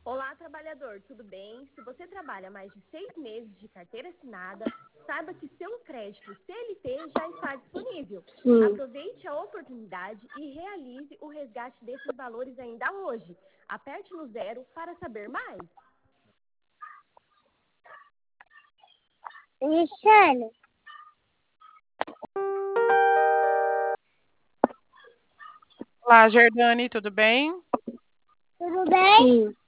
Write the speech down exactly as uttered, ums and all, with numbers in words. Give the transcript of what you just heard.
Olá, trabalhador, tudo bem? Se você trabalha mais de seis meses de carteira assinada, saiba que seu crédito C L T já está disponível. Sim. Aproveite a oportunidade e realize o resgate desses valores ainda hoje. Aperte no zero para saber mais. Michele. Olá, Jordane, tudo bem? Tudo bem? Sim.